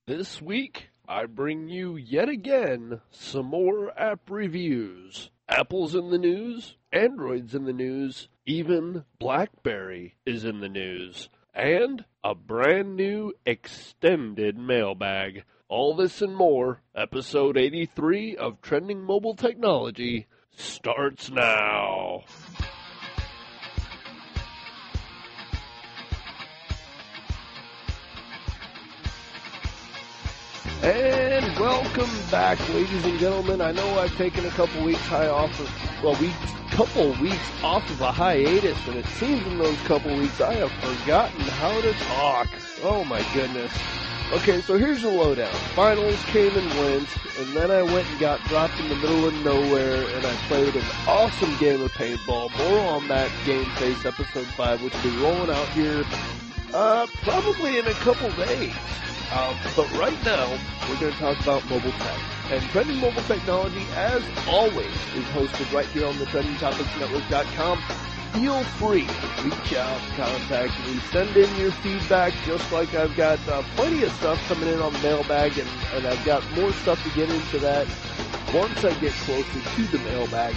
This week, I bring you yet again some more app reviews. Apple's in the news, Android's in the news, even BlackBerry is in the news, and a brand new extended mailbag. All this and more, episode 83 of Trending Mobile Technology starts now. And welcome back, ladies and gentlemen. I know I've taken a couple weeks off of a hiatus, and it seems in those couple weeks I have forgotten how to talk. Oh my goodness. Okay, so here's the lowdown. Finals came and went, and then I went and got dropped in the middle of nowhere, and I played an awesome game of paintball. More on that Game Face episode 5, which will be rolling out here probably in a couple days. But right now, we're going to talk about mobile tech. And Trending Mobile Technology, as always, is hosted right here on the TrendingTopicsNetwork.com. Feel free to reach out, contact me, send in your feedback, just like I've got plenty of stuff coming in on the mailbag, and I've got more stuff to get into that once I get closer to the mailbag.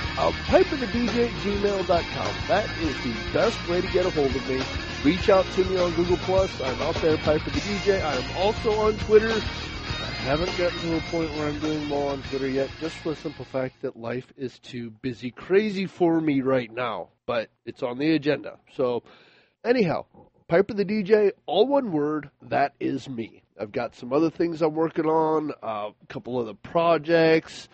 PiperTheDJ at gmail.com. That is the best way to get a hold of me. Reach out to me on Google+. I'm out there, Piper the DJ. I am also on Twitter. I haven't gotten to a point where I'm doing more on Twitter yet, just for the simple fact that life is too busy, crazy for me right now. But it's on the agenda. So, anyhow, Piper the DJ, all one word, that is me. I've got some other things I'm working on, a couple other projects,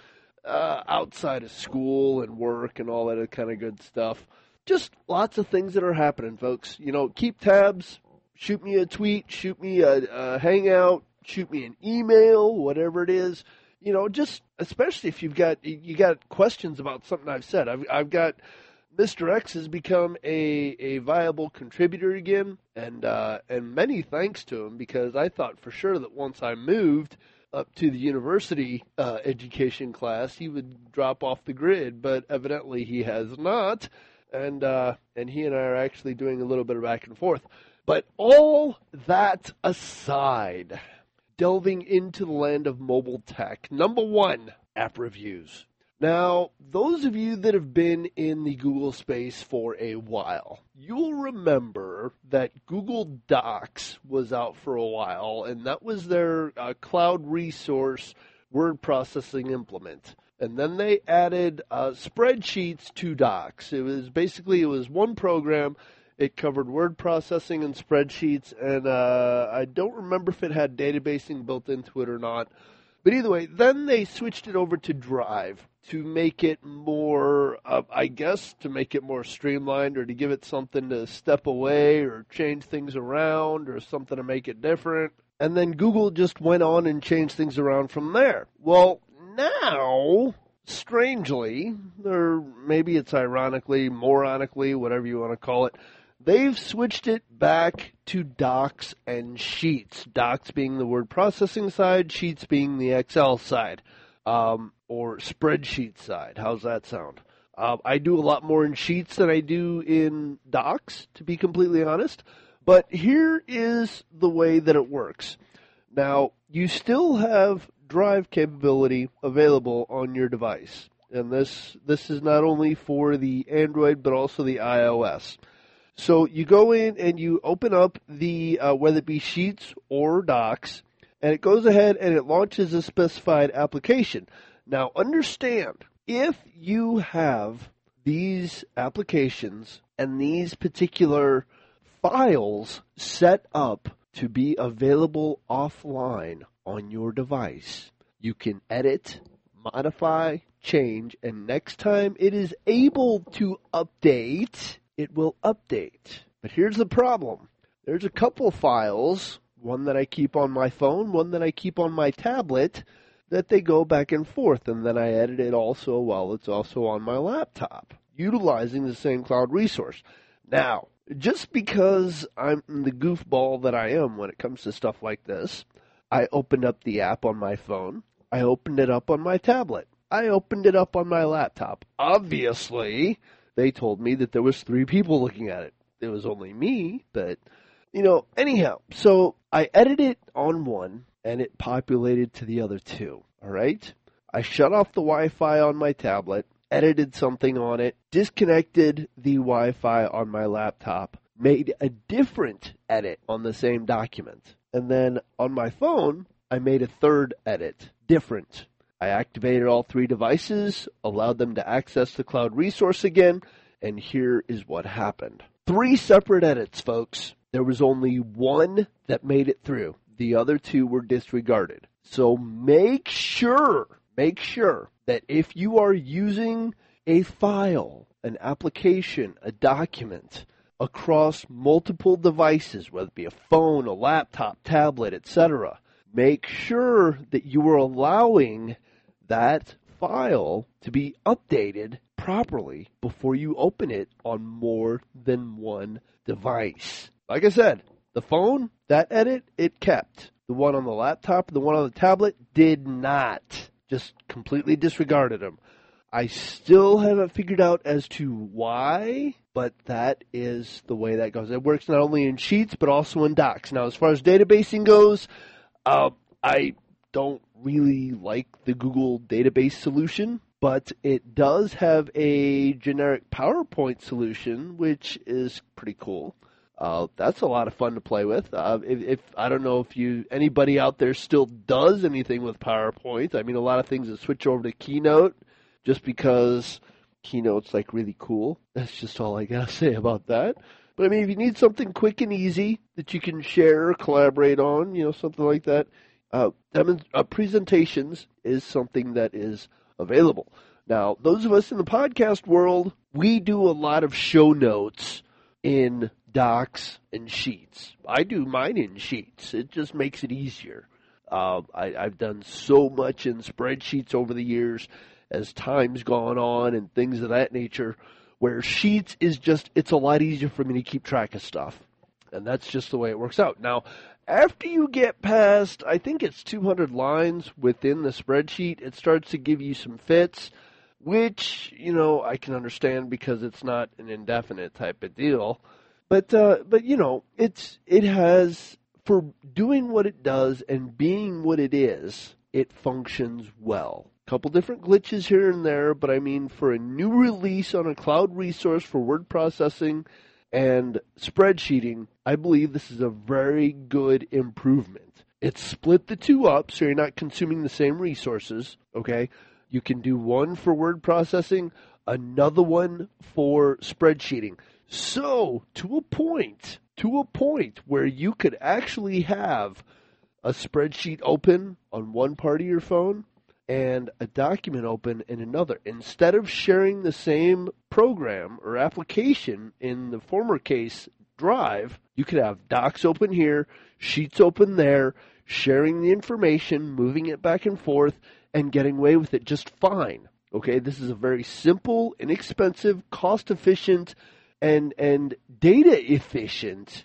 outside of school and work and all that kind of good stuff. Just lots of things that are happening, folks. You know, keep tabs, shoot me a tweet, shoot me a hangout, shoot me an email, whatever it is. You know, just especially if you got questions about something I've said. I've got Mr. X has become a viable contributor again, and many thanks to him, because I thought for sure that once I moved up to the university education class, he would drop off the grid, but evidently he has not. And he and I are actually doing a little bit of back and forth. But all that aside, delving into the land of mobile tech. Number one, app reviews. Now, those of you that have been in the Google space for a while, you'll remember that Google Docs was out for a while, and that was their cloud resource word processing implement. And then they added spreadsheets to Docs. It was one program. It covered word processing and spreadsheets, and I don't remember if it had databasing built into it or not. But either way, then they switched it over to Drive to make it more, to make it more streamlined, or to give it something to step away or change things around or something to make it different. And then Google just went on and changed things around from there. Well, now, strangely, or maybe it's ironically, moronically, whatever you want to call it, they've switched it back to Docs and Sheets. Docs being the word processing side, Sheets being the Excel side, or spreadsheet side. How's that sound? I do a lot more in Sheets than I do in Docs, to be completely honest. But here is the way that it works. Now, you still have Drive capability available on your device. And this is not only for the Android, but also the iOS. So you go in and you open up the, whether it be Sheets or Docs, and it goes ahead and it launches a specified application. Now understand, if you have these applications and these particular files set up to be available offline on your device, you can edit, modify, change, and next time it is able to update, it will update. But here's the problem. There's a couple files, one that I keep on my phone, one that I keep on my tablet, that they go back and forth, and then I edit it also while it's also on my laptop, utilizing the same cloud resource. Now, just because I'm the goofball that I am when it comes to stuff like this, I opened up the app on my phone. I opened it up on my tablet. I opened it up on my laptop. Obviously, they told me that there was 3 people looking at it. It was only me, but, anyhow. So I edited it on one, and it populated to the other two. All right? I shut off the Wi-Fi on my tablet, edited something on it, disconnected the Wi-Fi on my laptop, made a different edit on the same document. And then on my phone, I made a third edit, different. I activated all three devices, allowed them to access the cloud resource again, and here is what happened. 3 separate edits, folks. There was only one that made it through. The other 2 were disregarded. So make sure that if you are using a file, an application, a document across multiple devices, whether it be a phone, a laptop, tablet, etc., make sure that you are allowing that file to be updated properly before you open it on more than one device. Like I said, the phone, that edit, it kept. The one on the laptop, the one on the tablet, did not. Just completely disregarded them. I still haven't figured out as to why, but that is the way that goes. It works not only in Sheets, but also in Docs. Now, as far as databasing goes, I don't really like the Google database solution, but it does have a generic PowerPoint solution, which is pretty cool. That's a lot of fun to play with. If I don't know if anybody out there still does anything with PowerPoint. I mean, a lot of things that switch over to Keynote just because Keynote's like really cool. That's just all I gotta say about that. But I mean, if you need something quick and easy that you can share or collaborate on, something like that, presentations is something that is available. Now, those of us in the podcast world, we do a lot of show notes in Docs and Sheets. I do mine in Sheets. It just makes it easier. I've done so much in spreadsheets over the years as time's gone on and things of that nature, where Sheets is it's a lot easier for me to keep track of stuff. And that's just the way it works out. Now, after you get past, I think it's 200 lines within the spreadsheet, it starts to give you some fits, which, I can understand because it's not an indefinite type of deal. But it has, for doing what it does and being what it is, it functions well. A couple different glitches here and there, but I mean, for a new release on a cloud resource for word processing and spreadsheeting, I believe this is a very good improvement. It's split the two up so you're not consuming the same resources, okay? You can do one for word processing, another one for spreadsheeting. So, to a point where you could actually have a spreadsheet open on one part of your phone and a document open in another. Instead of sharing the same program or application, in the former case, Drive, you could have Docs open here, Sheets open there, sharing the information, moving it back and forth, and getting away with it just fine. Okay, this is a very simple, inexpensive, cost-efficient, and data efficient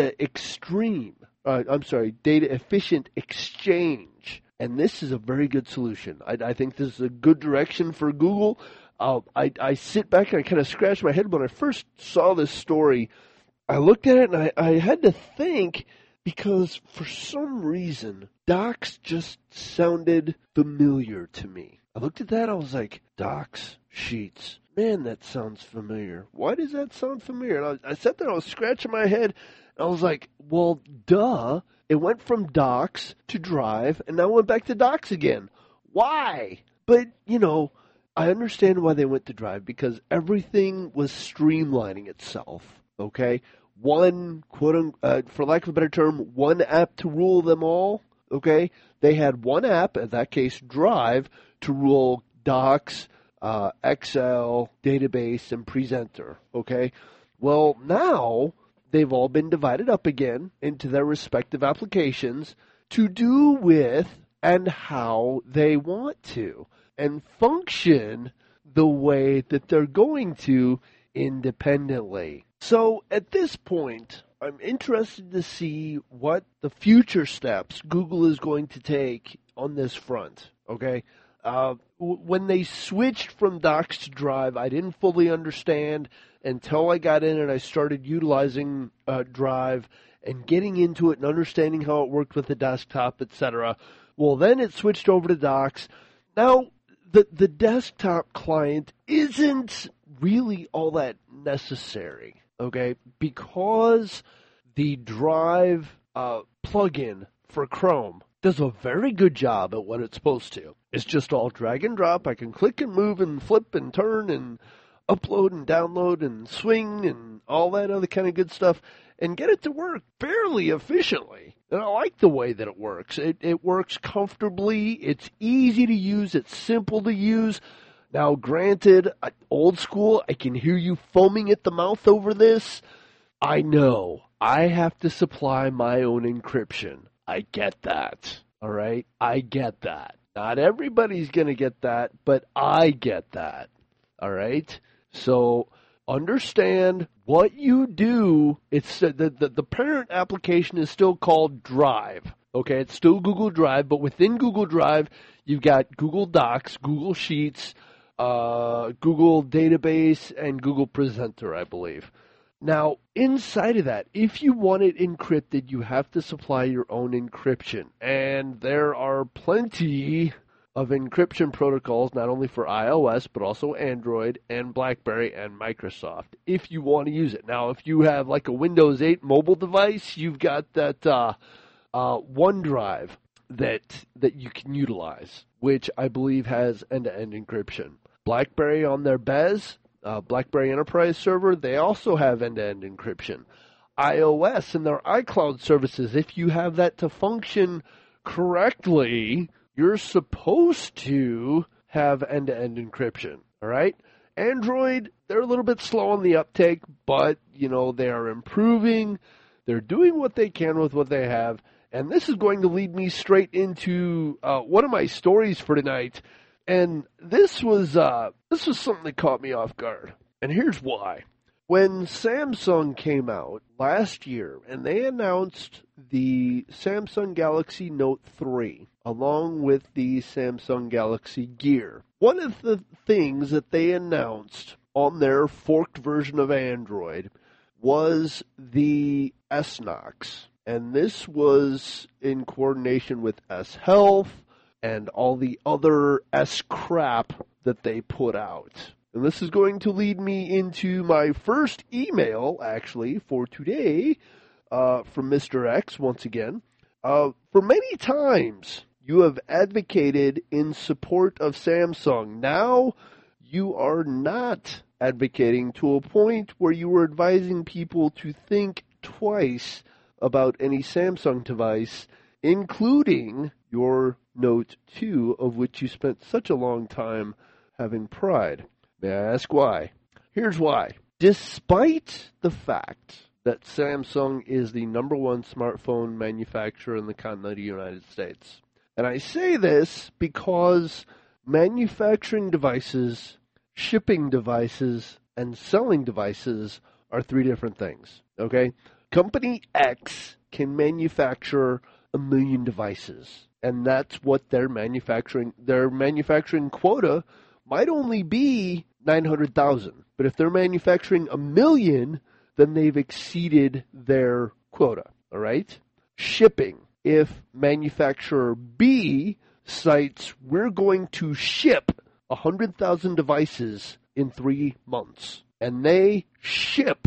exchange. And this is a very good solution. I think this is a good direction for Google. I sit back and I kind of scratch my head. When I first saw this story, I looked at it and I had to think, because for some reason, Docs just sounded familiar to me. I looked at that, I was like, Docs, Sheets. Man, that sounds familiar. Why does that sound familiar? And I sat there, I was scratching my head, and I was like, well, duh. It went from Docs to Drive, and now it went back to Docs again. Why? But, I understand why they went to Drive, because everything was streamlining itself, okay? One, for lack of a better term, one app to rule them all, okay? They had one app, in that case Drive, to rule Docs, Excel, Database, and Presenter, okay? Well, now they've all been divided up again into their respective applications to do with and how they want to, and function the way that they're going to independently. So at this point, I'm interested to see what the future steps Google is going to take on this front, okay? When they switched from Docs to Drive, I didn't fully understand until I got in and I started utilizing Drive and getting into it and understanding how it worked with the desktop, etc. Well, then it switched over to Docs. Now, the desktop client isn't really all that necessary, okay? Because the Drive plugin for Chrome does a very good job at what it's supposed to. It's just all drag and drop. I can click and move and flip and turn and upload and download and swing and all that other kind of good stuff and get it to work fairly efficiently. And I like the way that it works. It works comfortably. It's easy to use. It's simple to use. Now, granted, old school, I can hear you foaming at the mouth over this. I know. I have to supply my own encryption. I get that. All right? I get that. Not everybody's going to get that, but I get that. All right? So understand what you do. It's the parent application is still called Drive. Okay, it's still Google Drive, but within Google Drive, you've got Google Docs, Google Sheets, Google Database, and Google Presenter, I believe. Now, inside of that, if you want it encrypted, you have to supply your own encryption. And there are plenty of encryption protocols, not only for iOS, but also Android and BlackBerry and Microsoft, if you want to use it. Now, if you have like a Windows 8 mobile device, you've got that OneDrive that you can utilize, which I believe has end-to-end encryption. BlackBerry on their BES, BlackBerry Enterprise Server, they also have end-to-end encryption. iOS and their iCloud services, if you have that to function correctly, you're supposed to have end-to-end encryption, all right? Android, they're a little bit slow on the uptake, but, they are improving. They're doing what they can with what they have. And this is going to lead me straight into one of my stories for tonight. And this was something that caught me off guard. And here's why. When Samsung came out last year and they announced the Samsung Galaxy Note 3 along with the Samsung Galaxy Gear, one of the things that they announced on their forked version of Android was the S-Knox. And this was in coordination with S-Health and all the other S-crap that they put out. And this is going to lead me into my first email, actually, for today, from Mr. X, once again. For many times, you have advocated in support of Samsung. Now, you are not advocating to a point where you were advising people to think twice about any Samsung device, including your Note 2, of which you spent such a long time having pride. May I ask why? Here's why. Despite the fact that Samsung is the number one smartphone manufacturer in the continental United States, and I say this because manufacturing devices, shipping devices, and selling devices are three different things, okay? Company X can manufacture 1 million devices, and that's what they're manufacturing. Their manufacturing quota might only be 900,000, but if they're manufacturing 1 million, then they've exceeded their quota, all right? Shipping. If manufacturer B cites, we're going to ship 100,000 devices in 3 months, and they ship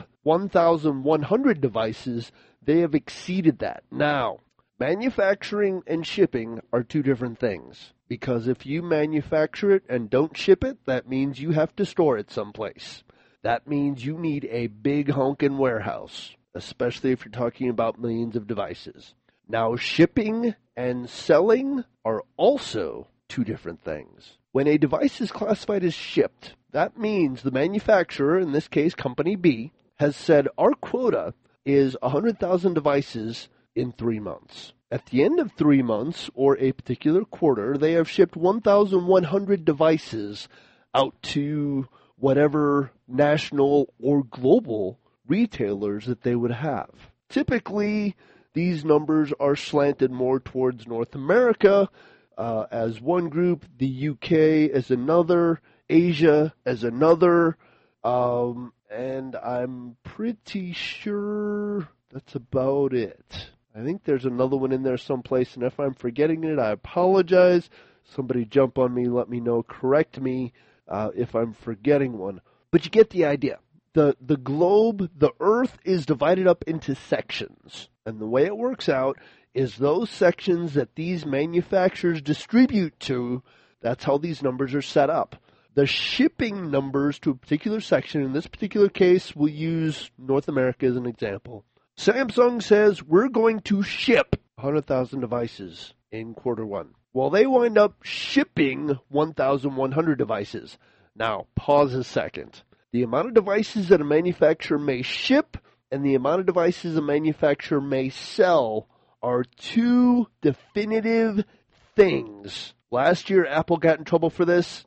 1,100 devices, they have exceeded that. Now, manufacturing and shipping are two different things, because if you manufacture it and don't ship it, that means you have to store it someplace. That means you need a big honkin' warehouse, especially if you're talking about millions of devices. Now, shipping and selling are also two different things. When a device is classified as shipped, that means the manufacturer, in this case Company B, has said our quota is 100,000 devices in 3 months. At the end of 3 months, or a particular quarter, they have shipped 1,100 devices out to whatever national or global retailers that they would have. Typically, these numbers are slanted more towards North America as one group, the UK as another, Asia as another, and I'm pretty sure That's about it. I think there's another one in there someplace, and if I'm forgetting it, I apologize. Somebody jump on me, let me know, correct me if I'm forgetting one. But you get the idea. The globe, the Earth, is divided up into sections. And the way it works out is those sections that these manufacturers distribute to, that's how these numbers are set up. The shipping numbers to a particular section, in this particular case, we'll use North America as an example. Samsung says we're going to ship 100,000 devices in Q1. Well, they wind up shipping 1,100 devices. Now, pause a second. The amount of devices that a manufacturer may ship and the amount of devices a manufacturer may sell are two definitive things. Last year, Apple got in trouble for this.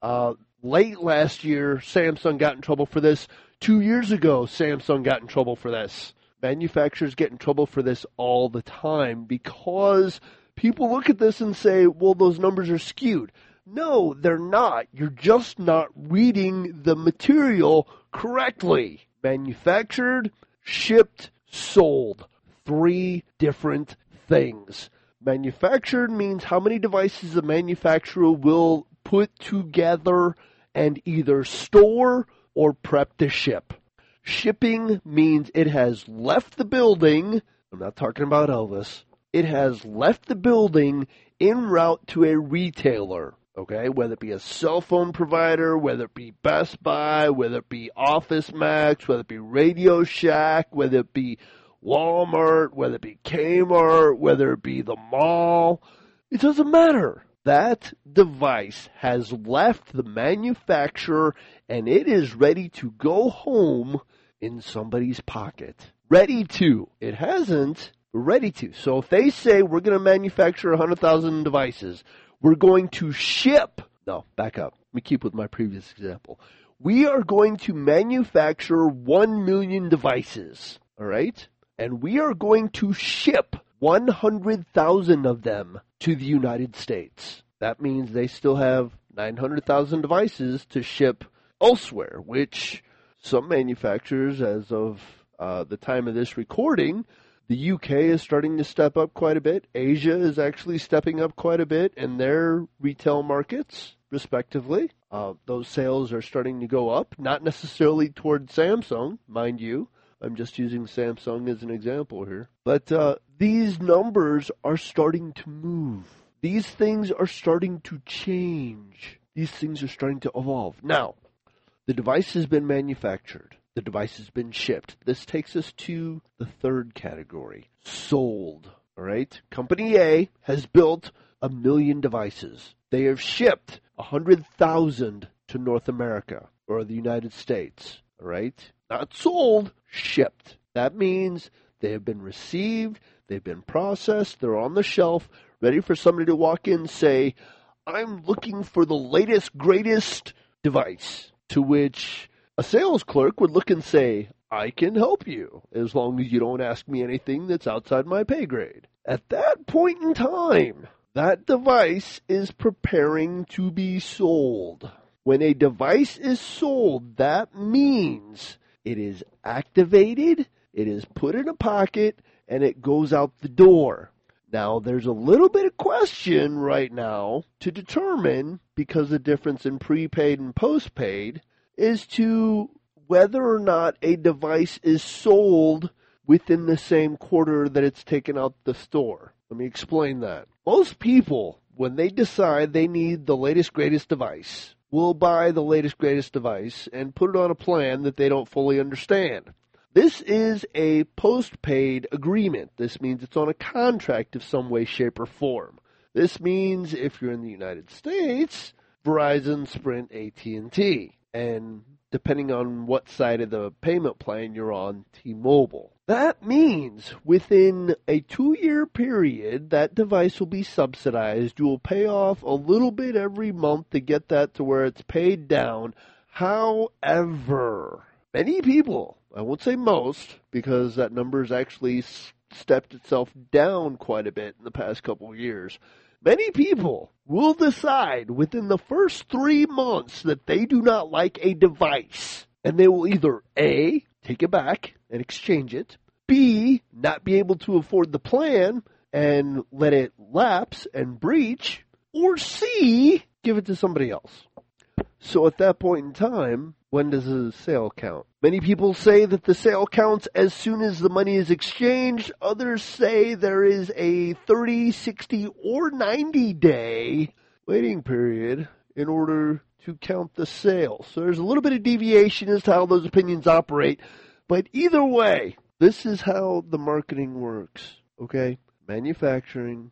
Late last year, Samsung got in trouble for this. 2 years ago, Samsung got in trouble for this. Manufacturers get in trouble for this all the time because people look at this and say, well, those numbers are skewed. No, they're not. You're just not reading the material correctly. Manufactured, shipped, sold. 3 different things. Manufactured means how many devices the manufacturer will put together and either store or prep to ship. Shipping means it has left the building. I'm not talking about Elvis. It has left the building en route to a retailer. Okay, whether it be a cell phone provider, whether it be Best Buy, whether it be Office Max, whether it be Radio Shack, whether it be Walmart, whether it be Kmart, whether it be the mall. It doesn't matter. That device has left the manufacturer and it is ready to go home in somebody's pocket. Ready to. It hasn't, but ready to. So if they say we're going to manufacture 100,000 devices, we're going to ship. No, back up. Let me keep with my previous example. We are going to manufacture 1 million devices. All right? And we are going to ship 100,000 of them to the United States. That means they still have 900,000 devices to ship elsewhere, which some manufacturers, as of the time of this recording, the UK is starting to step up quite a bit. Asia is actually stepping up quite a bit in their retail markets, respectively. Those sales are starting to go up, not necessarily toward Samsung, mind you. I'm just using Samsung as an example here. But these numbers are starting to move. These things are starting to change. These things are starting to evolve. Now, the device has been manufactured. The device has been shipped. This takes us to the third category, sold. All right? Company A has built 1 million devices. They have shipped 100,000 to North America or the United States. All right? Not sold, shipped. That means they have been received, they've been processed, they're on the shelf, ready for somebody to walk in and say, I'm looking for the latest, greatest device. To which a sales clerk would look and say, I can help you, as long as you don't ask me anything that's outside my pay grade. At that point in time, that device is preparing to be sold. When a device is sold, that means it is activated, it is put in a pocket, and it goes out the door. Now, there's a little bit of question right now to determine, because of the difference in prepaid and postpaid, is to whether or not a device is sold within the same quarter that it's taken out the store. Let me explain that. Most people, when they decide they need the latest, greatest device, will buy the latest, greatest device and put it on a plan that they don't fully understand. This is a postpaid agreement. This means it's on a contract of some way, shape, or form. This means if you're in the United States, Verizon, Sprint, AT&T. And depending on what side of the payment plan you're on, T-Mobile. That means within a 2-year period, that device will be subsidized. You will pay off a little bit every month to get that to where it's paid down. However, many people, I won't say most, because that number has actually stepped itself down quite a bit in the past couple of years. Many people will decide within the first 3 months that they do not like a device. And they will either A, take it back and exchange it. B, not be able to afford the plan and let it lapse and breach, or C, give it to somebody else. So at that point in time, when does a sale count? Many people say that the sale counts as soon as the money is exchanged. Others say there is a 30, 60, or 90-day waiting period in order to count the sale. So there's a little bit of deviation as to how those opinions operate. But either way, this is how the marketing works, okay? Manufacturing,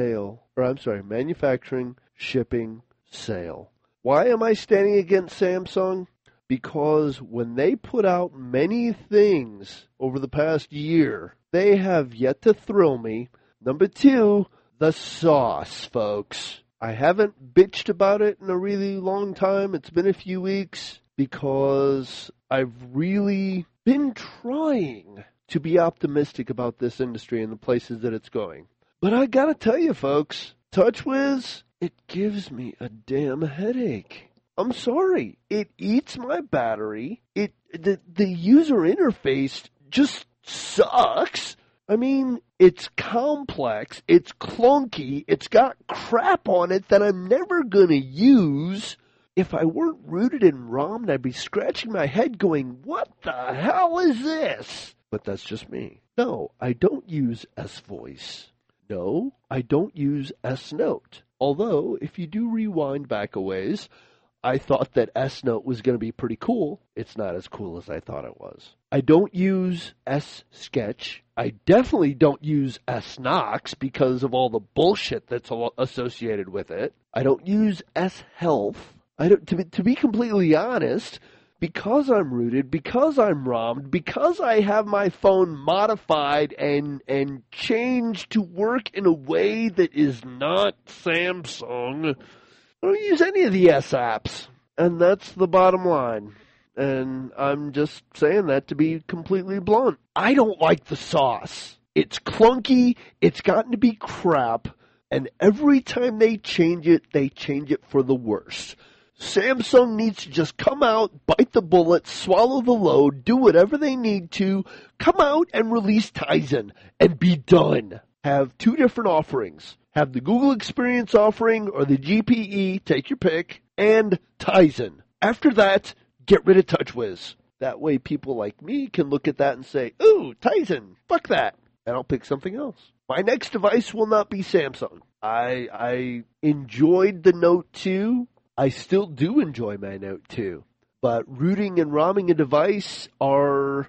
shipping, sale. Why am I standing against Samsung? Because when they put out many things over the past year, they have yet to thrill me. Number two, the sauce, folks. I haven't bitched about it in a really long time. It's been a few weeks because I've really been trying to be optimistic about this industry and the places that it's going. But I gotta tell you, folks, TouchWiz, it gives me a damn headache. I'm sorry. It eats my battery. The user interface just sucks. I mean, it's complex. It's clunky. It's got crap on it that I'm never going to use. If I weren't rooted in ROM, I'd be scratching my head going, what the hell is this? But that's just me. No, I don't use S-Voice. No, I don't use S-Note. Although, if you do rewind back a ways, I thought that S-Note was going to be pretty cool. It's not as cool as I thought it was. I don't use S-Sketch. I definitely don't use S-Nox because of all the bullshit that's associated with it. I don't use S-Health. To be completely honest, because I'm rooted, because I'm ROMmed, because I have my phone modified and changed to work in a way that is not Samsung, I don't use any of the S apps. And that's the bottom line. And I'm just saying that to be completely blunt. I don't like the sauce. It's clunky, it's gotten to be crap, and every time they change it for the worse. Samsung needs to just come out, bite the bullet, swallow the load, do whatever they need to, come out and release Tizen, and be done. Have two different offerings. Have the Google Experience offering or the GPE, take your pick, and Tizen. After that, get rid of TouchWiz. That way people like me can look at that and say, ooh, Tizen, fuck that, and I'll pick something else. My next device will not be Samsung. I enjoyed the Note 2. I still do enjoy my Note 2, but rooting and ROMming a device are,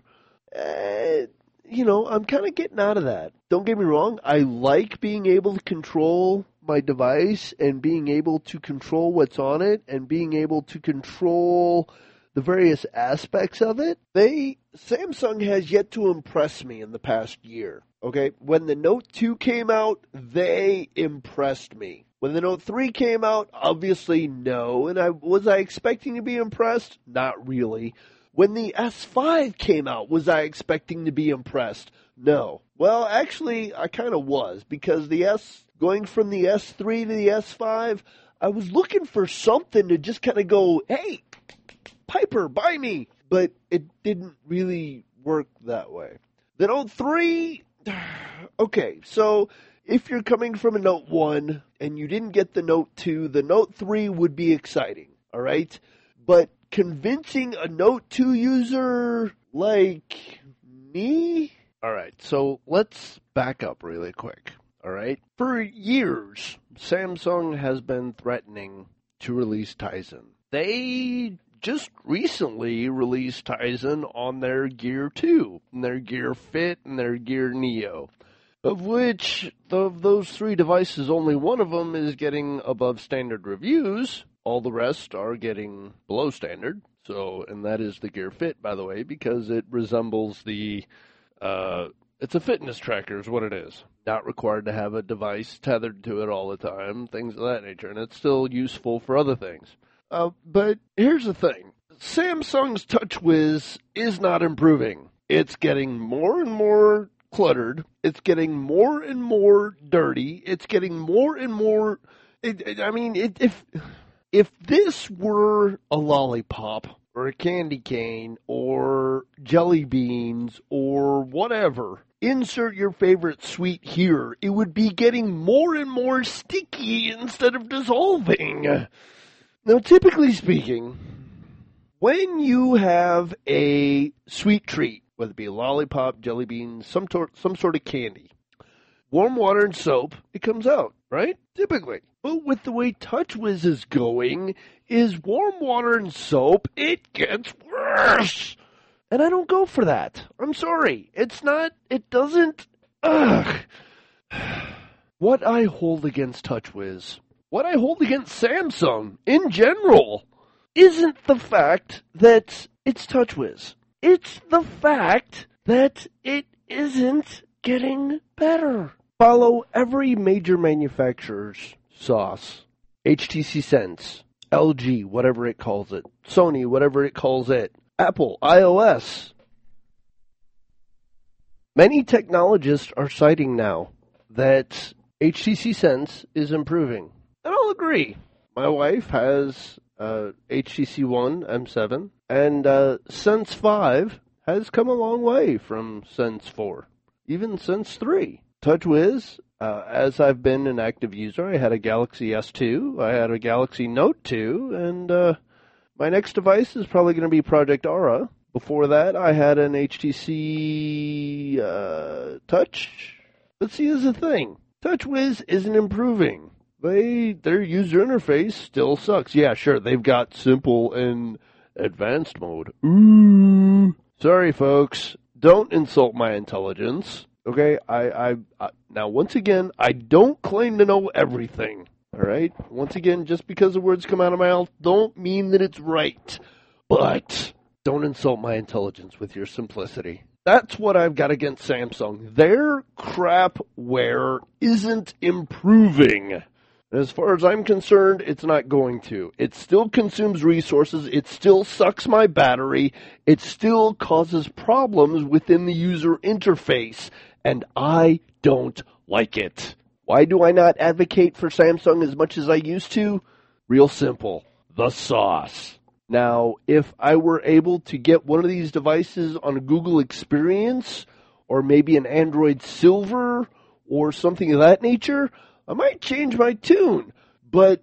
I'm kind of getting out of that. Don't get me wrong, I like being able to control my device and being able to control what's on it and being able to control the various aspects of it. Samsung has yet to impress me in the past year, okay? When the Note 2 came out, they impressed me. When the Note 3 came out, obviously no. And was I expecting to be impressed? Not really. When the S5 came out, was I expecting to be impressed? No. Well, actually, I kind of was, because going from the S3 to the S5, I was looking for something to just kind of go, hey, Piper, buy me. But it didn't really work that way. The Note 3, okay, so if you're coming from a Note 1 and you didn't get the Note 2, the Note 3 would be exciting, all right? But convincing a Note 2 user like me? All right, so let's back up really quick, all right? For years, Samsung has been threatening to release Tizen. They just recently released Tizen on their Gear 2, and their Gear Fit, and their Gear Neo. Of which, of those three devices, only one of them is getting above standard reviews. All the rest are getting below standard. And that is the Gear Fit, by the way, because it resembles it's a fitness tracker is what it is. Not required to have a device tethered to it all the time, things of that nature. And it's still useful for other things. But here's the thing. Samsung's TouchWiz is not improving. It's getting more and more cluttered. It's getting more and more dirty. It's getting more and more. If this were a lollipop, or a candy cane or jelly beans or whatever, insert your favorite sweet here, it would be getting more and more sticky instead of dissolving. Now, typically speaking, when you have a sweet treat, whether it be a lollipop, jelly beans, some sort of candy, warm water and soap, it comes out, right? Typically. But with the way TouchWiz is going, is warm water and soap, it gets worse. And I don't go for that. I'm sorry. It doesn't, What I hold against TouchWiz, what I hold against Samsung in general, isn't the fact that it's TouchWiz. It's the fact that it isn't getting better. Follow every major manufacturer's sauce. HTC Sense, LG, whatever it calls it, Sony, whatever it calls it, Apple, iOS. Many technologists are citing now that HTC Sense is improving. And I'll agree. My wife has HTC One M7, and Sense 5 has come a long way from Sense 4, even Sense 3. TouchWiz, as I've been an active user, I had a Galaxy S2, I had a Galaxy Note 2, and my next device is probably going to be Project Aura. Before that, I had an HTC Touch. But see, here's the thing. TouchWiz isn't improving. Their user interface still sucks. Yeah, sure, they've got simple and advanced mode. Ooh. Sorry, folks. Don't insult my intelligence. Okay, now once again, I don't claim to know everything. All right? Once again, just because the words come out of my mouth don't mean that it's right. But don't insult my intelligence with your simplicity. That's what I've got against Samsung. Their crapware isn't improving. As far as I'm concerned, it's not going to. It still consumes resources. It still sucks my battery. It still causes problems within the user interface. And I don't like it. Why do I not advocate for Samsung as much as I used to? Real simple. The sauce. Now, if I were able to get one of these devices on a Google Experience, or maybe an Android Silver, or something of that nature, I might change my tune. But,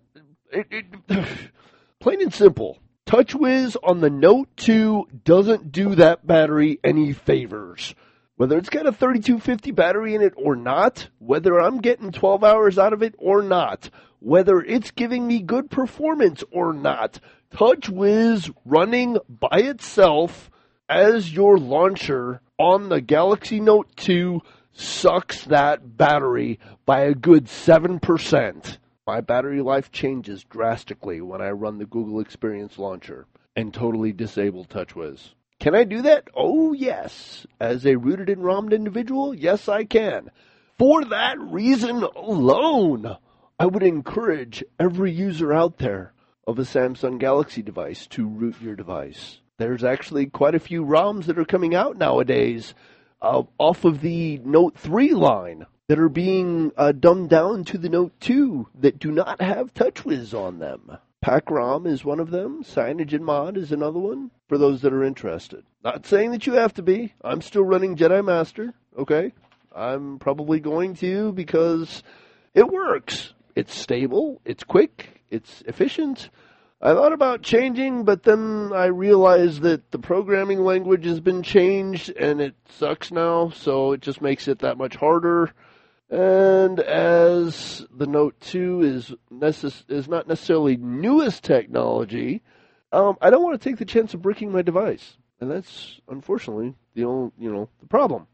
plain and simple, TouchWiz on the Note 2 doesn't do that battery any favors. Whether it's got a 3250 battery in it or not, whether I'm getting 12 hours out of it or not, whether it's giving me good performance or not, TouchWiz running by itself as your launcher on the Galaxy Note 2 sucks that battery by a good 7%. My battery life changes drastically when I run the Google Experience launcher and totally disable TouchWiz. Can I do that? Oh, yes. As a rooted and ROMmed individual, yes, I can. For that reason alone, I would encourage every user out there of a Samsung Galaxy device to root your device. There's actually quite a few ROMs that are coming out nowadays off of the Note 3 line that are being dumbed down to the Note 2 that do not have TouchWiz on them. PackROM is one of them. CyanogenMod is another one for those that are interested. Not saying that you have to be. I'm still running Jedi Master, okay? I'm probably going to because it works. It's stable. It's quick. It's efficient. I thought about changing, but then I realized that the programming language has been changed and it sucks now, so it just makes it that much harder. And as the Note 2 is not necessarily newest technology, I don't want to take the chance of breaking my device. And that's, unfortunately, the problem.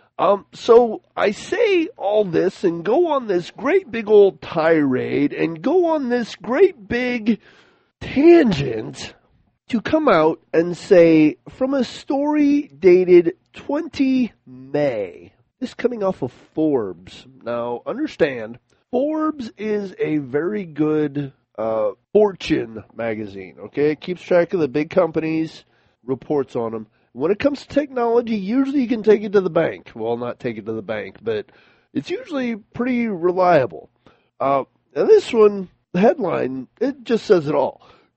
So I say all this and go on this great big old tirade and go on this great big tangent to come out and say, from a story dated 20 May, this coming off of Forbes. Now, understand, Forbes is a very good Fortune magazine, okay? It keeps track of the big companies, reports on them. When it comes to technology, usually you can take it to the bank. Well, not take it to the bank, but it's usually pretty reliable. And this one, the headline, it just says it all.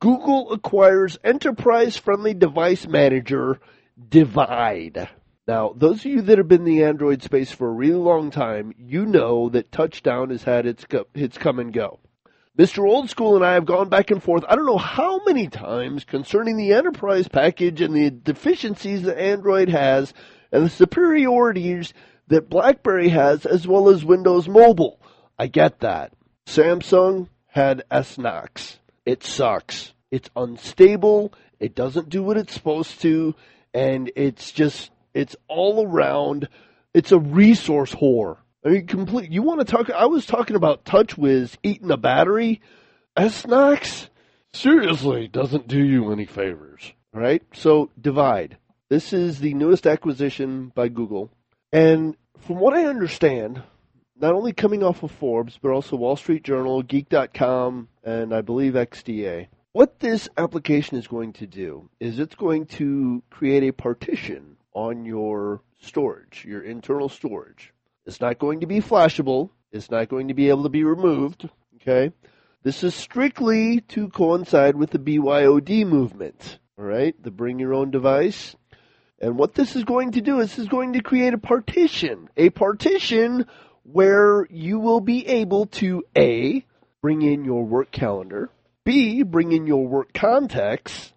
Google acquires enterprise-friendly device manager, Divide. Now, those of you that have been in the Android space for a really long time, you know that Touchdown has had its come and go. Mr. Old School and I have gone back and forth, I don't know how many times, concerning the enterprise package and the deficiencies that Android has and the superiorities that BlackBerry has, as well as Windows Mobile. I get that. Samsung had S-Knox. It sucks. It's unstable. It doesn't do what it's supposed to. And it's all around. It's a resource whore. I mean, you want to talk? I was talking about TouchWiz eating a battery. S-Knox seriously doesn't do you any favors. All right. So Divide. This is the newest acquisition by Google, and from what I understand, not only coming off of Forbes, but also Wall Street Journal, Geek.com, and I believe XDA. What this application is going to do is it's going to create a partition on your storage, your internal storage. It's not going to be flashable. It's not going to be able to be removed. Okay? This is strictly to coincide with the BYOD movement. All right? The bring your own device. And what this is going to do is this is going to create a partition where you will be able to, A, bring in your work calendar, B, bring in your work contacts,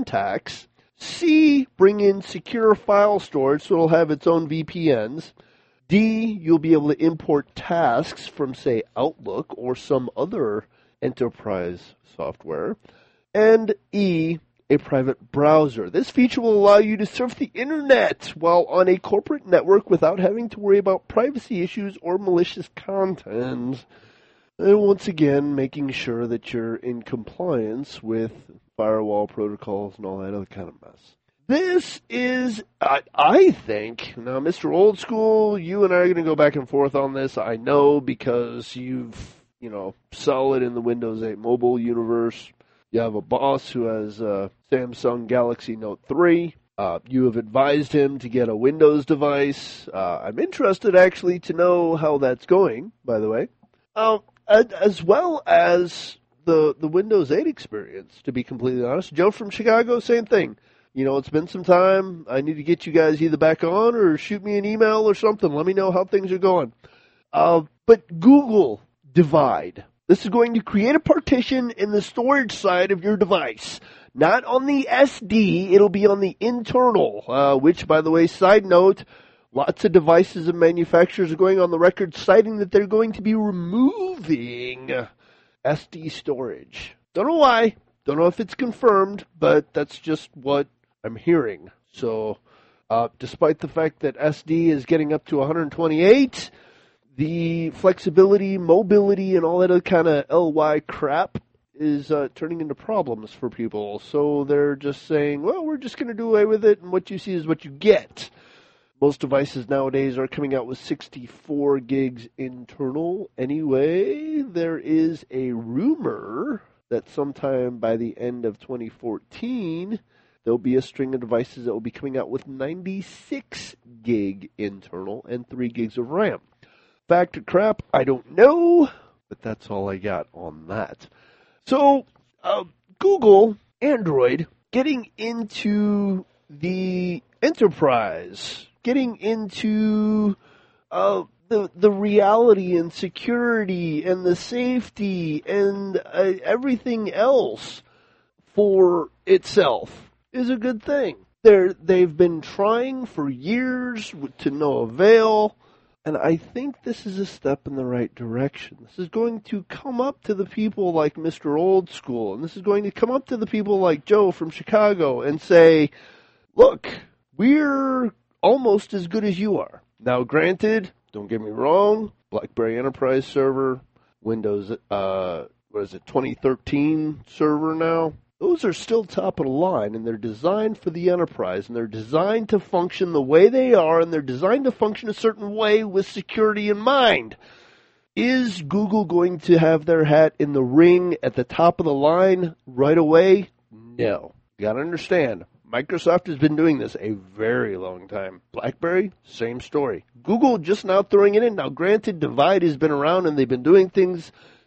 C, bring in secure file storage so it'll have its own VPNs, D, you'll be able to import tasks from, say, Outlook or some other enterprise software, and E, a private browser. This feature will allow you to surf the internet while on a corporate network without having to worry about privacy issues or malicious content. And once again, making sure that you're in compliance with firewall protocols and all that other kind of mess. This is, I think, now Mr. Old School, you and I are going to go back and forth on this. I know because you've, solid in the Windows 8 mobile universe. You have a boss who has a Samsung Galaxy Note 3. You have advised him to get a Windows device. I'm interested, actually, to know how that's going, by the way. As well as the Windows 8 experience, to be completely honest. Joe from Chicago, same thing. It's been some time. I need to get you guys either back on or shoot me an email or something. Let me know how things are going. But Google Divide. This is going to create a partition in the storage side of your device. Not on the SD, it'll be on the internal, which, by the way, side note, lots of devices and manufacturers are going on the record citing that they're going to be removing SD storage. Don't know why. Don't know if it's confirmed, but that's just what I'm hearing. So, despite the fact that SD is getting up to 128, the flexibility, mobility, and all that other kind of LY crap is turning into problems for people. So they're just saying, well, we're just going to do away with it, and what you see is what you get. Most devices nowadays are coming out with 64 gigs internal. Anyway, there is a rumor that sometime by the end of 2014, there'll be a string of devices that will be coming out with 96 gig internal and 3 gigs of RAM. Fact or crap, I don't know, but that's all I got on that. So, Google, Android, getting into the enterprise, getting into the reality and security and the safety and everything else for itself is a good thing. They've been trying for years to no avail. And I think this is a step in the right direction. This is going to come up to the people like Mr. Old School, and this is going to come up to the people like Joe from Chicago and say, look, we're almost as good as you are. Now, granted, don't get me wrong, BlackBerry Enterprise server, Windows, 2013 server now, those are still top of the line, and they're designed for the enterprise, and they're designed to function the way they are, and they're designed to function a certain way with security in mind. Is Google going to have their hat in the ring at the top of the line right away? No. You got to understand, Microsoft has been doing this a very long time. BlackBerry, same story. Google just now throwing it in. Now, granted, Divide has been around, and they've been doing things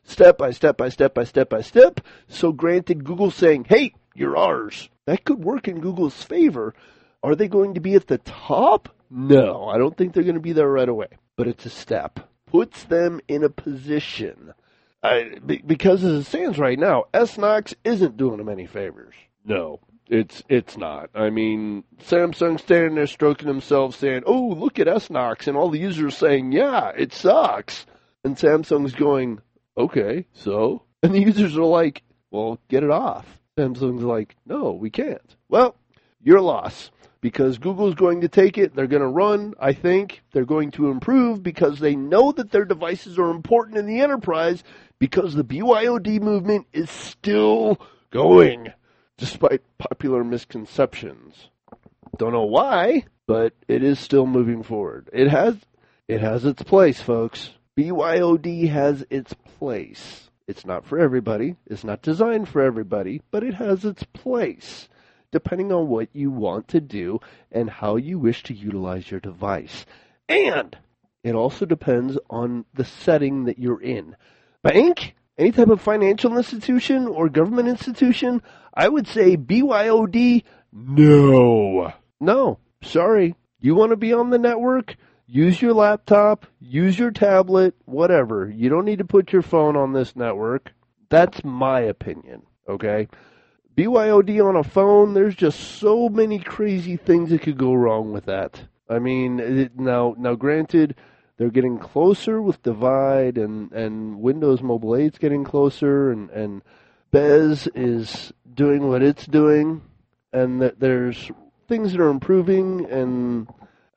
step by step by step by step by step. So granted, Google's saying, hey, you're ours. That could work in Google's favor. Are they going to be at the top? No, I don't think they're going to be there right away. But it's a step. Puts them in a position. Because as it stands right now, SNOX isn't doing them any favors. No, it's not. I mean, Samsung's standing there stroking themselves saying, oh, look at SNOX, and all the users saying, yeah, it sucks. And Samsung's going, okay, so? And the users are like, well, get it off. Samsung's like, no, we can't. Well, your loss. Because Google's going to take it, they're going to run, I think. They're going to improve because they know that their devices are important in the enterprise because the BYOD movement is still going, despite popular misconceptions. Don't know why, but it is still moving forward. It has its place, folks. BYOD has its place. It's not for everybody. It's not designed for everybody, but it has its place, depending on what you want to do and how you wish to utilize your device. And it also depends on the setting that you're in. Bank, any type of financial institution or government institution, I would say BYOD, no. No, sorry. You want to be on the network? Use your laptop, use your tablet, whatever. You don't need to put your phone on this network. That's my opinion, okay? BYOD on a phone, there's just so many crazy things that could go wrong with that. I mean, now granted, they're getting closer with Divide, and Windows Mobile 8's getting closer, and Bez is doing what it's doing, and there's things that are improving,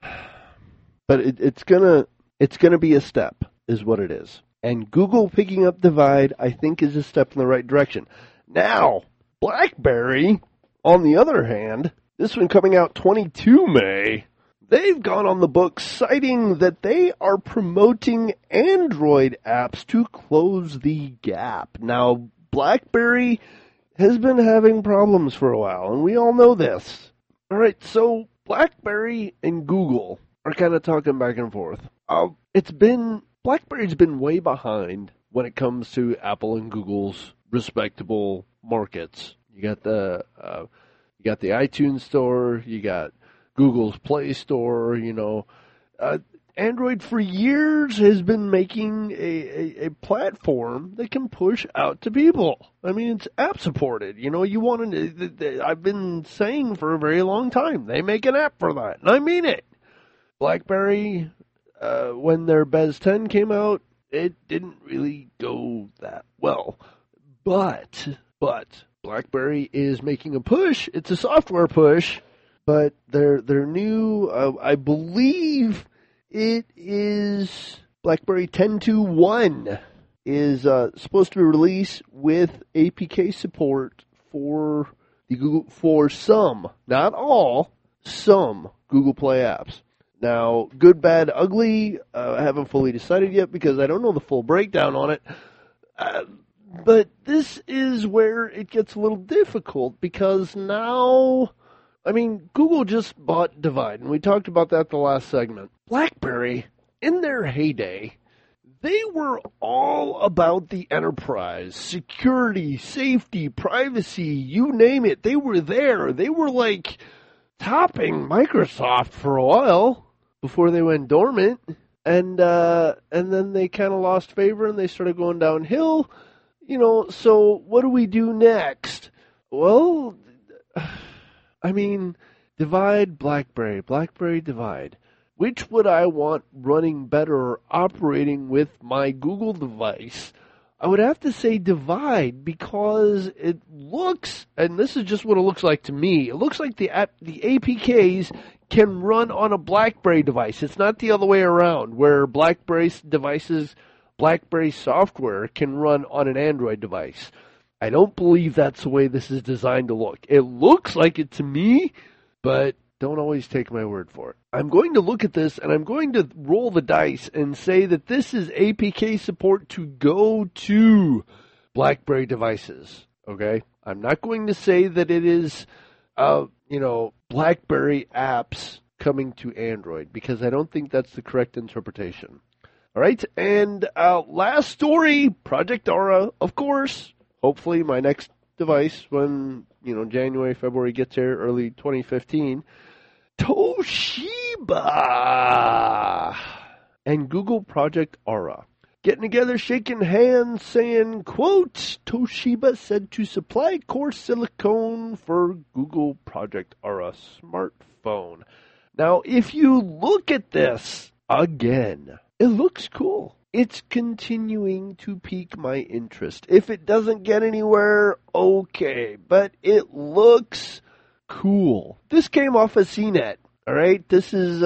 but it's gonna be a step, is what it is. And Google picking up Divide, I think, is a step in the right direction. Now, BlackBerry, on the other hand, this one coming out 22 May, they've gone on the book citing that they are promoting Android apps to close the gap. Now, BlackBerry has been having problems for a while, and we all know this. All right, so BlackBerry and Google are kind of talking back and forth. BlackBerry's been way behind when it comes to Apple and Google's respectable markets. You got the iTunes Store, you got Google's Play Store. Android for years has been making a platform that can push out to people. I mean, it's app supported. I've been saying for a very long time, they make an app for that, and I mean it. BlackBerry, when their Bez 10 came out, it didn't really go that well. But BlackBerry is making a push. It's a software push, but their new, I believe it is BlackBerry 10.2.1 is supposed to be released with APK support for some, not all, some Google Play apps. Now, good, bad, ugly, I haven't fully decided yet because I don't know the full breakdown on it. But this is where it gets a little difficult because now, Google just bought Divide, and we talked about that the last segment. BlackBerry, in their heyday, they were all about the enterprise, security, safety, privacy, you name it. They were there. They were like topping Microsoft for a while before they went dormant, and then they kind of lost favor and they started going downhill. So what do we do next? Well, Divide, BlackBerry, Divide. Which would I want running better or operating with my Google device? I would have to say Divide because it looks, and this is just what it looks like to me, it looks like the APKs can run on a BlackBerry device. It's not the other way around, where BlackBerry software can run on an Android device. I don't believe that's the way this is designed to look. It looks like it to me, but don't always take my word for it. I'm going to look at this, and I'm going to roll the dice and say that this is APK support to go to BlackBerry devices, okay? I'm not going to say that it is, BlackBerry apps coming to Android, because I don't think that's the correct interpretation. All right, and last story, Project Aura, of course. Hopefully my next device when, January, February gets here, early 2015. Toshiba and Google Project Aura getting together, shaking hands, saying, quote, Toshiba said to supply core silicone for Google Project Aura smartphone. Now, if you look at this again, it looks cool. It's continuing to pique my interest. If it doesn't get anywhere, okay, but it looks cool. This came off of CNET, all right? This is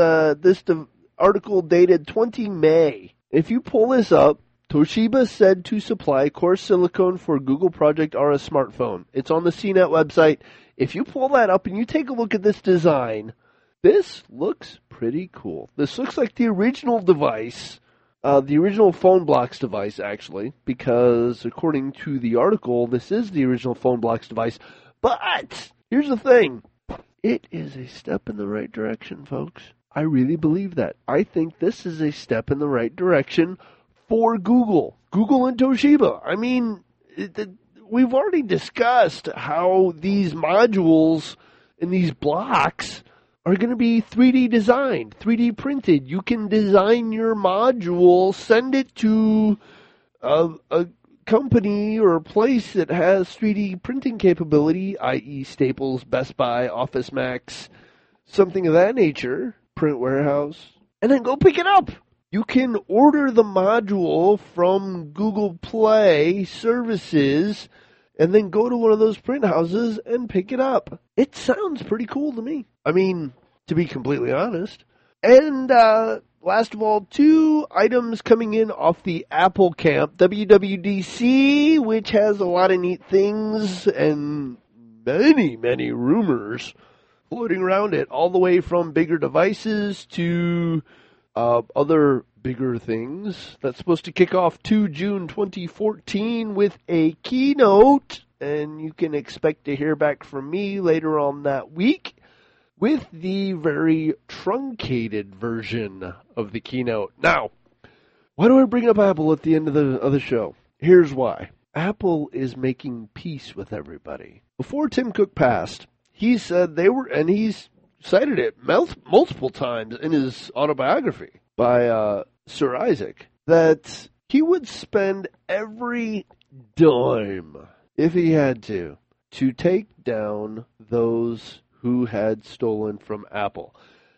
article dated 20 May. If you pull this up, Toshiba said to supply core silicone for Google Project Aura smartphone. It's on the CNET website. If you pull that up and you take a look at this design, this looks pretty cool. This looks like the original device, the original Phone Blocks device, actually, because according to the article, this is the original Phone Blocks device. But here's the thing. It is a step in the right direction, folks. I really believe that. I think this is a step in the right direction for Google. Google and Toshiba. I mean, we've already discussed how these modules and these blocks are going to be 3D designed, 3D printed. You can design your module, send it to a company or a place that has 3D printing capability, i.e. Staples, Best Buy, Office Max, something of that nature, Print Warehouse, and then go pick it up. You can order the module from Google Play services and then go to one of those print houses and pick it up. It sounds pretty cool to me. I mean, to be completely honest. And last of all, 2 items coming in off the Apple camp. WWDC, which has a lot of neat things and many, many rumors floating around it, all the way from bigger devices to other bigger things. That's supposed to kick off 2 June 2014 with a keynote, and you can expect to hear back from me later on that week with the very truncated version of the keynote. Now, why do I bring up Apple at the end of the show? Here's why. Apple is making peace with everybody. Before Tim Cook passed, he said they were, and he's cited it multiple times in his autobiography by Sir Isaac, that he would spend every dime, if he had to take down those who had stolen from Apple.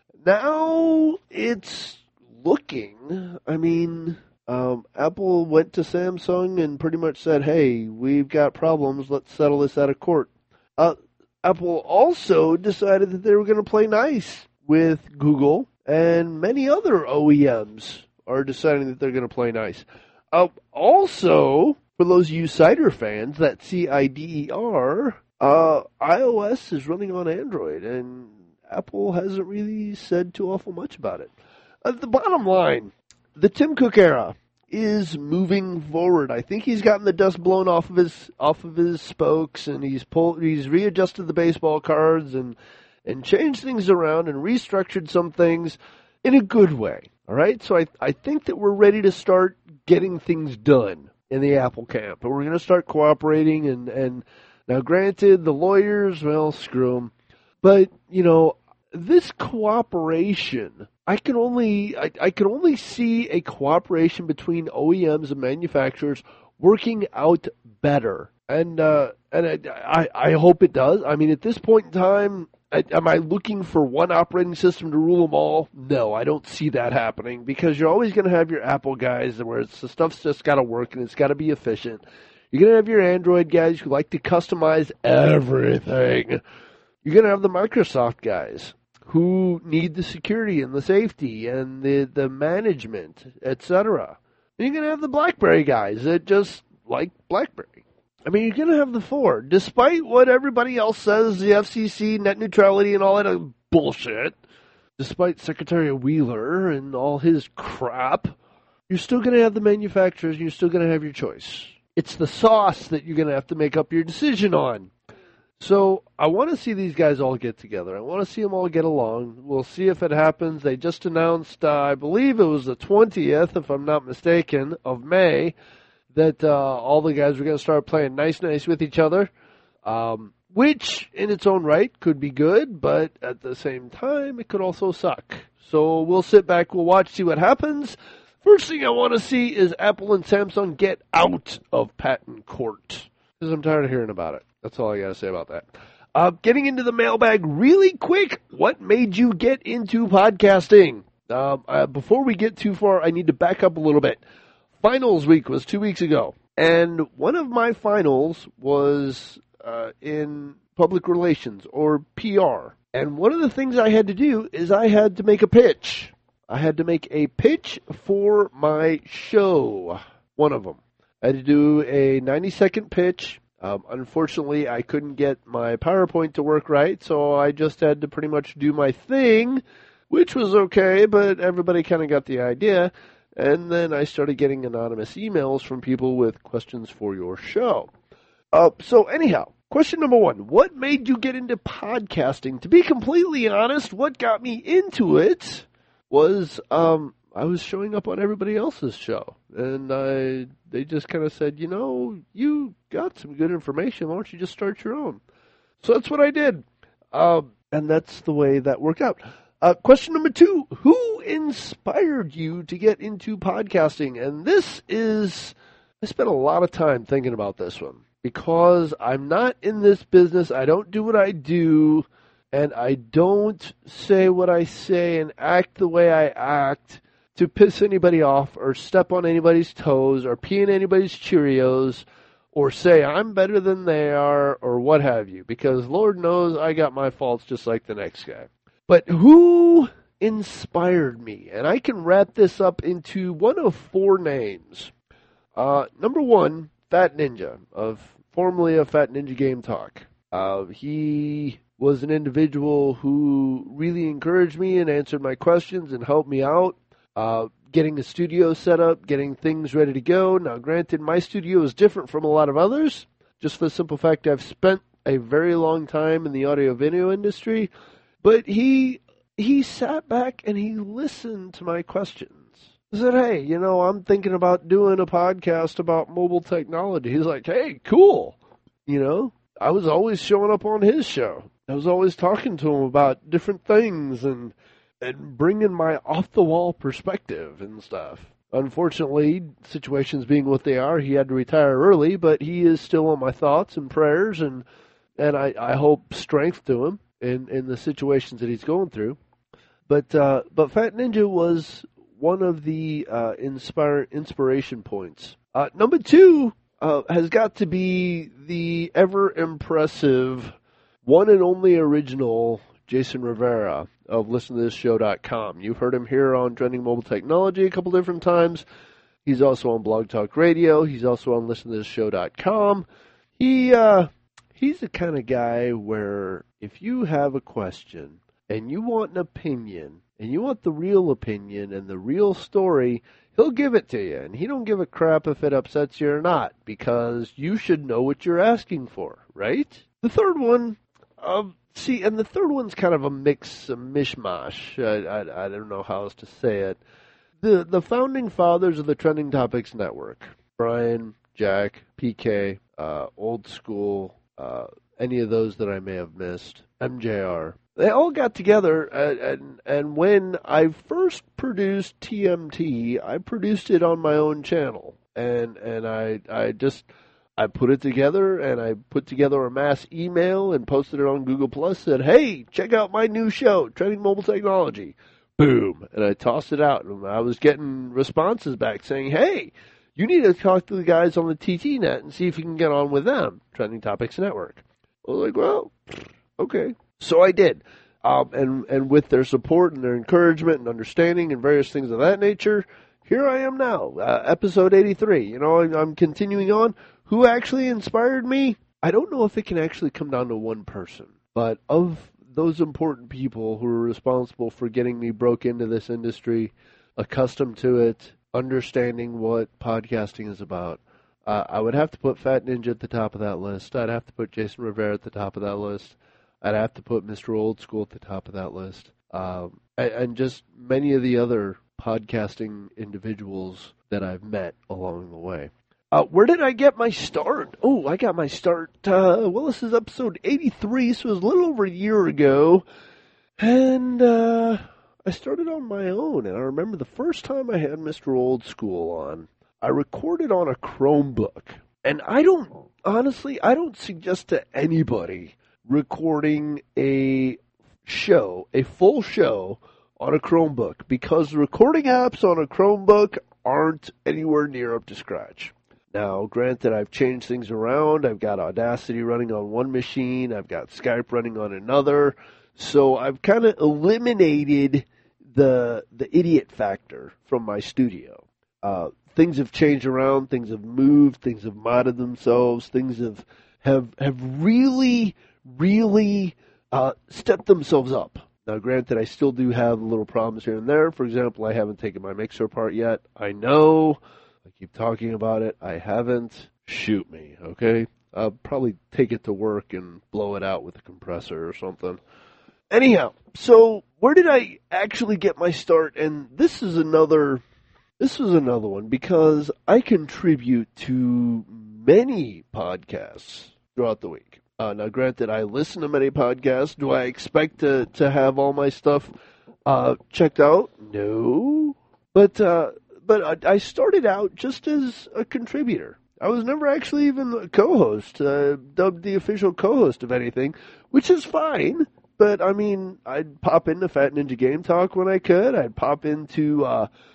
Now it's looking, Apple went to Samsung and pretty much said, hey, we've got problems, let's settle this out of court. Apple also decided that they were going to play nice with Google, and many other OEMs are deciding that they're going to play nice. Also, for those of you Cider fans, that CIDER, iOS is running on Android, and Apple hasn't really said too awful much about it. The bottom line, the Tim Cook era is moving forward. I think he's gotten the dust blown off of his spokes, and he's readjusted the baseball cards and changed things around and restructured some things in a good way. All right, so I think that we're ready to start getting things done in the Apple camp, but we're going to start cooperating. And now, granted, the lawyers, well, screw them, but this cooperation, I can only see a cooperation between OEMs and manufacturers working out better, and I hope it does. I mean, at this point in time, am I looking for one operating system to rule them all? No, I don't see that happening, because you're always going to have your Apple guys where the stuff's just got to work and it's got to be efficient. You're going to have your Android guys who like to customize everything. You're going to have the Microsoft guys who need the security and the safety and the management, etc. And you're going to have the BlackBerry guys that just like BlackBerry. I mean, you're going to have the 4. Despite what everybody else says, the FCC, net neutrality, and all that bullshit, despite Secretary Wheeler and all his crap, you're still going to have the manufacturers and you're still going to have your choice. It's the sauce that you're going to have to make up your decision on. So I want to see these guys all get together. I want to see them all get along. We'll see if it happens. They just announced, I believe it was the 20th, if I'm not mistaken, of May, that all the guys were going to start playing nice with each other, which in its own right could be good, but at the same time, it could also suck. So we'll sit back, we'll watch, see what happens. First thing I want to see is Apple and Samsung get out of patent court, because I'm tired of hearing about it. That's all I got to say about that. Getting into the mailbag really quick. What made you get into podcasting? Before we get too far, I need to back up a little bit. Finals week was 2 weeks ago, and one of my finals was in public relations, or PR. And one of the things I had to do is I had to make a pitch. I had to make a pitch for my show, one of them. I had to do a 90-second pitch. Unfortunately, I couldn't get my PowerPoint to work right, so I just had to pretty much do my thing, which was okay, but everybody kind of got the idea. And then I started getting anonymous emails from people with questions for your show. So anyhow, question number one, what made you get into podcasting? To be completely honest, what got me into it was I was showing up on everybody else's show, and they just kind of said, you know, you got some good information. Why don't you just start your own? So that's what I did, and that's the way that worked out. Question number two, who inspired you to get into podcasting? And this is, I spent a lot of time thinking about this one, because I'm not in this business. I don't do what I do, and I don't say what I say and act the way I act to piss anybody off or step on anybody's toes or pee in anybody's Cheerios or say I'm better than they are or what have you, because Lord knows I got my faults just like the next guy. But who inspired me? And I can wrap this up into one of four names. Number one, Fat Ninja, formerly of Fat Ninja Game Talk. He was an individual who really encouraged me and answered my questions and helped me out. Getting a studio set up, getting things ready to go. Now, granted, my studio is different from a lot of others, just for the simple fact I've spent a very long time in the audio-video industry, but he sat back and he listened to my questions. I said, hey, you know, I'm thinking about doing a podcast about mobile technology. He's like, hey, cool. You know, I was always showing up on his show. I was always talking to him about different things and bringing my off-the-wall perspective and stuff. Unfortunately, situations being what they are, he had to retire early, but he is still on my thoughts and prayers, and I hope strength to him in the situations that he's going through. But Fat Ninja was one of the inspiration points. Number two has got to be the ever-impressive, one and only original Jason Rivera of ListenToThisShow.com. You've heard him here on Trending Mobile Technology a couple different times. He's also on Blog Talk Radio. He's also on ListenToThisShow.com. He's the kind of guy where if you have a question and you want an opinion and you want the real opinion and the real story, he'll give it to you. And he don't give a crap if it upsets you or not, because you should know what you're asking for, right? The third one, and the third one's kind of a mishmash. I don't know how else to say it. The founding fathers of the Trending Topics Network, Brian, Jack, PK, Old School, any of those that I may have missed, MJR, they all got together, and when I first produced TMT, I produced it on my own channel, and I put it together, and I put together a mass email and posted it on Google Plus, said, hey, check out my new show, Trending Mobile Technology. Boom. And I tossed it out, and I was getting responses back saying, hey, you need to talk to the guys on the TTNet and see if you can get on with them, Trending Topics Network. I was like, well, okay. So I did. And with their support and their encouragement and understanding and various things of that nature, here I am now, episode 83. You know, I'm continuing on. Who actually inspired me? I don't know if it can actually come down to one person, but of those important people who are responsible for getting me broke into this industry, accustomed to it, understanding what podcasting is about, I would have to put Fat Ninja at the top of that list. I'd have to put Jason Rivera at the top of that list. I'd have to put Mr. Old School at the top of that list. And just many of the other podcasting individuals that I've met along the way. Where did I get my start? Oh, I got my start, well, this is episode 83, so it was a little over a year ago. And I started on my own, and I remember the first time I had Mr. Old School on, I recorded on a Chromebook. And I don't suggest to anybody recording a full show on a Chromebook, because the recording apps on a Chromebook aren't anywhere near up to scratch. Now, granted, I've changed things around. I've got Audacity running on one machine. I've got Skype running on another. So I've kind of eliminated the idiot factor from my studio. Things have changed around. Things have moved. Things have modded themselves. Things have really, really stepped themselves up. Now, granted, I still do have little problems here and there. For example, I haven't taken my mixer apart yet. I know. I keep talking about it. I haven't. Shoot me, okay? I'll probably take it to work and blow it out with a compressor or something. Anyhow, so where did I actually get my start? And this was another one, because I contribute to many podcasts throughout the week. Now, granted, I listen to many podcasts. Do I expect to have all my stuff checked out? No. But I started out just as a contributor. I was never actually even a co-host, dubbed the official co-host of anything, which is fine. But, I mean, I'd pop into Fat Ninja Game Talk when I could. I'd pop into